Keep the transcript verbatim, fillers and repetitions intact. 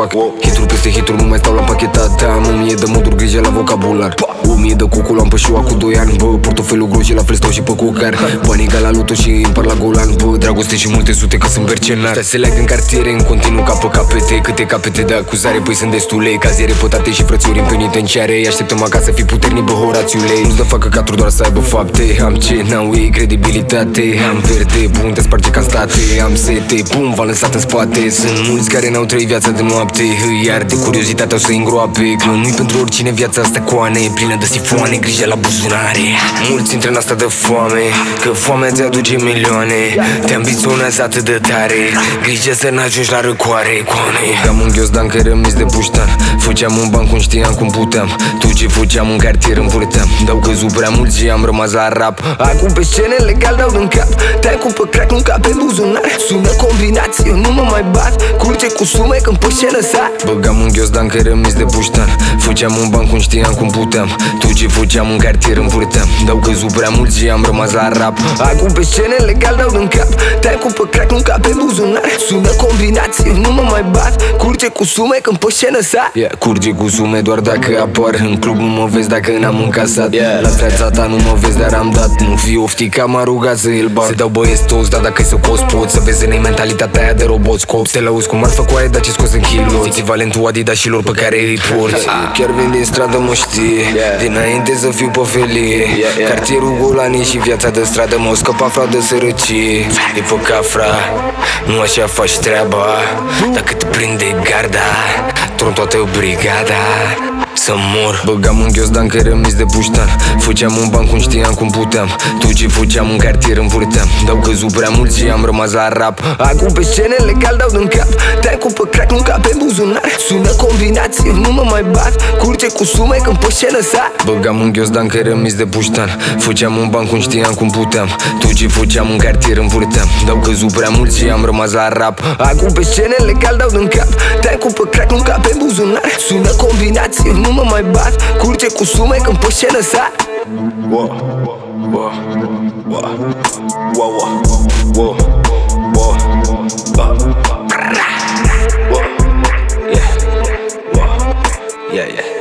fac hituri peste hituri, nu mai stau la pachetat. Am o mie de moduri, grijă la vocabular. O mie de cucul am pe șoa cu doi ani. Bă, portofelul gros și la fel stau și pe cocar. Banii ca la loto și împar la golan. Bă, dragoste și multe sute că sunt bercenar. Stai se leagă în cartiere, în continuu ca pe capete. Câte capete de acuzare, păi sunt destule. Caziere, pătate și frățiori în penitenciare. Îi așteptăm acasă, fii puternic, bă, Horațiule. Nu-ți dă facă caturi doar să aibă fapte. Am ce, n-au ei credibilitate. Am verde, bun, te sparge ca în state. Am sete, bun, v-am lăsat în spate. Sunt mulți care n-au trăit viața de noapte. Îi arde curiozitatea, o să-i îngroape. Că nu-i pentru oricine viața asta coane. Plină de sifoane, grijă la buzunare. Mulți intră în asta de foame, că foamea ți aduce milioane. Te ambiționează atât de tare, grijă să n-ajungi la răcoare. Coane, cam un ghiozdan că rămis de puștan. Făceam un ban cum știam cum puteam. Tu ce făceam în cartier învârteam. Dau căzut prea mult și am rămas la rap. Acum pe scenă legal dau din cap. Te-ai cu pe crack, nu ca pe buzunar. Sună combinație, eu nu mă mai bat. Curge cu sume când pe scenă sar. Băgam un ghiozdan că rămis de puștan. Făceam un ban cum știam cum puteam. Tu ce făceam în cartier învârteam. Dau căzut prea mult și am rămas la rap. Acum pe scenă legal dau din cap. Te-ai cu pe crack, nu ca pe buzunar. Sună combinație, eu nu mă mai bat. Curge cu sume când pe scenă sar. Yeah, curge cu sume doar dacă apar. În club nu mă vezi dacă n-am încasat. Yeah, la viața ta nu mă vezi dar am dat. Nu fi oftica, m-a rugat să îl bag. Se dau băieți toți, dar dacă-i să cost pot. Să vezi în ei mentalitatea aia de robot. Scop, te lauzi cu marfă cu aia, dar ce scos în kilo. Echivalentul Adidasilor pe care îi porți. Chiar vin din stradă, mă știe. Dinainte să fiu pe felie. Cartierul Golani și viața de stradă. M-au scăpat frau de sărăcie. E pe cafra, nu așa faci treaba. Dacă te prinde garda, tron toată brigada să mor. Băgam un ghiozdan că rămis de puștan. Făceam un ban cum știam cum puteam. Tu ce făceam în cartier învârteam. Dau căzut prea mult și am rămas la rap. Acum pe scenă legal dau din cap. Te-ai cu pe crack, nu ca pe buzunar. Sună combinație, eu nu mă mai bat. Curge cu sume când pe scenă sar. Băgam un ghiozdan că rămis de puștan. Făceam un ban cum știam cum puteam. Tu ce făceam în cartier învârteam. Dau căzut prea mult și am rămas la rap. Acum pe scenă legal dau din cap. Te-ai cu pe crack, nu ca pe buzunar. Sună combinație, eu nu mă mai bat. Curge cu sume când pe scenă sar. Wow, wow, wow, wow, wow, wow, wow, wow, yeah, wow, yeah, yeah.